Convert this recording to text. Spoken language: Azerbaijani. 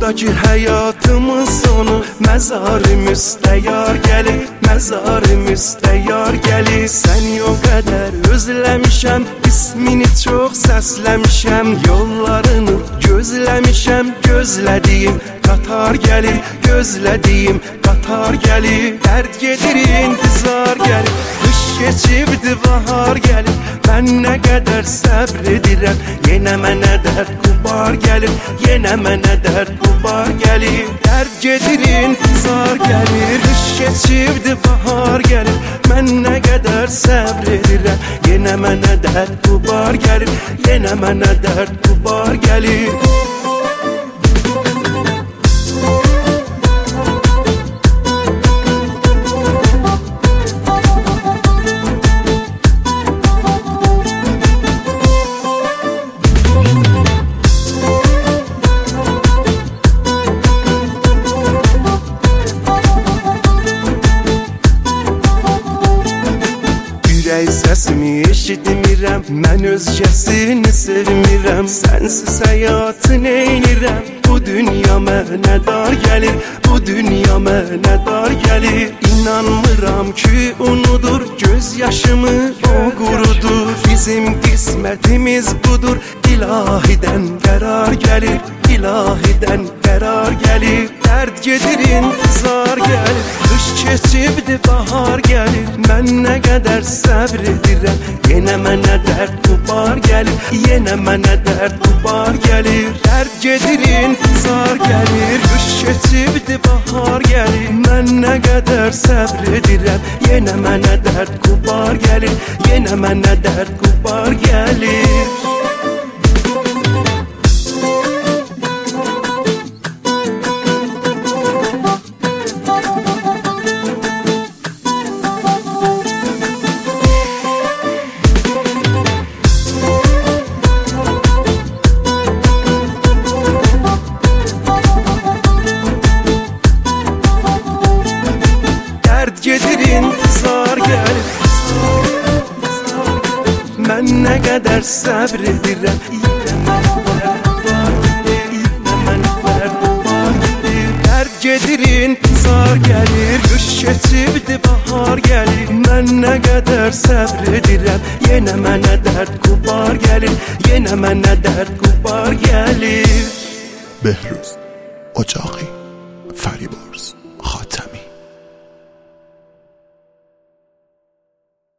Buradakı həyatımın sonu məzarımız təyar gəlir, məzarımız təyar gəlir. Səni o qədər özləmişəm, ismini çox səsləmişəm, yollarını gözləmişəm, gözlədiyim qatar gəlir, gözlədiyim qatar gəlir. Dərd gedir, intizar gəlir, qış keçibdi, bahar gəlir. Mən nə qədər səbr edirəm, yenə mənə dərd qubar gəlir, yenə mənə dərd qubar gəlir. Dərd gedir, intizar gəlir, qış keçibdi, bahar gəlir. Mən nə qədər səbr edirəm, yenə mənə dərd qubar gəlir, yenə mənə dərd qubar gəlir. Ürək səsimi eşitmirəm, mən özgəsini sevmirəm. Sənsiz həyatı neynirəm, bu dünya mənə dar gəlir, bu dünya mənə dar gəlir. İnanmıram ki unudur, göz yaşımı o qurudur. Bizim qismətimiz budur, ilahidən qərar gəlir, ilahidən qərar gəlir. Dərd gedir, intizar gəlir, qış keçibdi, bahar gəlir. Mən nə qədər səbr edirəm, yenə mənə dərd qubar gəlir, yenə mənə dərd qubar gəlir. Dərd gedir, intizar gəlir, qış keçibdi, bahar gəlir. Mən nə qədər səbr edirəm, yenə mənə dərd qubar gəlir, yenə mənə dərd qubar gəlir. Dərd gedir, intizar gəlir, mən nə qədər səbr edirəm, yenə mənə dərd qubar gəlir. Dərd gedir, intizar gəlir, qış keçibdi, bahar gəlir. Mən nə qədər səbr edirəm, yenə mənə dərd qubar gəlir, yenə mənə dərd qubar gəlir. بهروز اجاقی